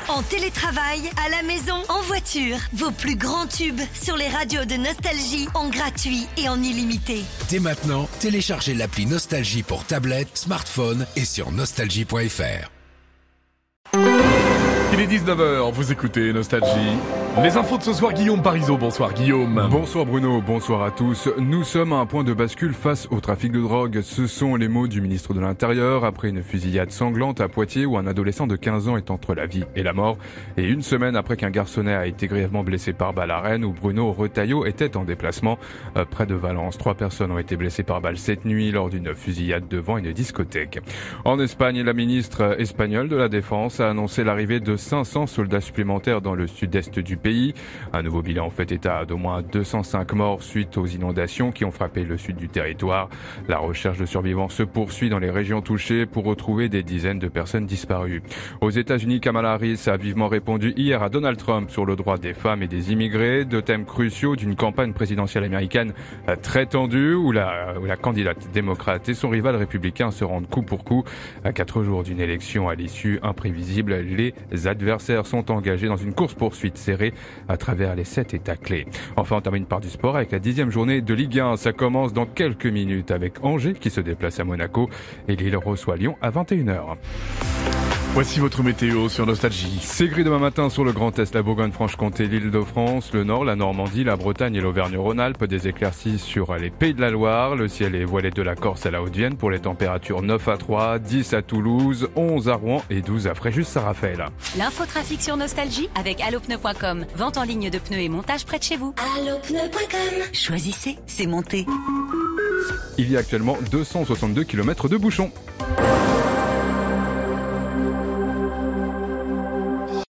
En télétravail, à la maison, en voiture. Vos plus grands tubes sur les radios de Nostalgie en gratuit et en illimité. Dès maintenant, téléchargez l'appli Nostalgie pour tablette, smartphone et sur nostalgie.fr. Il est 19h, vous écoutez Nostalgie. Les infos de ce soir, Guillaume Parisot. Bonsoir Guillaume. Bonsoir Bruno, bonsoir à tous. Nous sommes à un point de bascule face au trafic de drogue. Ce sont les mots du ministre de l'Intérieur après une fusillade sanglante à Poitiers où un adolescent de 15 ans est entre la vie et la mort. Et une semaine après qu'un garçonnet a été grièvement blessé par balle à Rennes où Bruno Retailleau était en déplacement près de Valence. 3 personnes ont été blessées par balle cette nuit lors d'une fusillade devant une discothèque. En Espagne, la ministre espagnole de la Défense a annoncé l'arrivée de 500 soldats supplémentaires dans le sud-est du pays. Un nouveau bilan fait état d'au moins 205 morts suite aux inondations qui ont frappé le sud du territoire. La recherche de survivants se poursuit dans les régions touchées pour retrouver des dizaines de personnes disparues. Aux États-Unis, Kamala Harris a vivement répondu hier à Donald Trump sur le droit des femmes et des immigrés, 2 thèmes cruciaux d'une campagne présidentielle américaine très tendue où la candidate démocrate et son rival républicain se rendent coup pour coup. À 4 jours d'une élection à l'issue imprévisible, les adversaires sont engagés dans une course-poursuite serrée à travers les 7 États clés. Enfin, on termine par du sport avec la 10e journée de Ligue 1. Ça commence dans quelques minutes avec Angers qui se déplace à Monaco et Lille reçoit Lyon à 21h. Voici votre météo sur Nostalgie. C'est gris demain matin sur le Grand Est, la Bourgogne-Franche-Comté, l'Île-de-France, le Nord, la Normandie, la Bretagne et l'Auvergne-Rhône-Alpes. Des éclaircies sur les Pays de la Loire. Le ciel est voilé de la Corse à la Haute-Vienne pour les températures 9 à 3, 10 à Toulouse, 11 à Rouen et 12 à Fréjus-Saint-Raphaël. L'infotrafic sur Nostalgie avec allopneu.com. Vente en ligne de pneus et montage près de chez vous. Allopneu.com. Choisissez, c'est monté. Il y a actuellement 262 km de bouchons.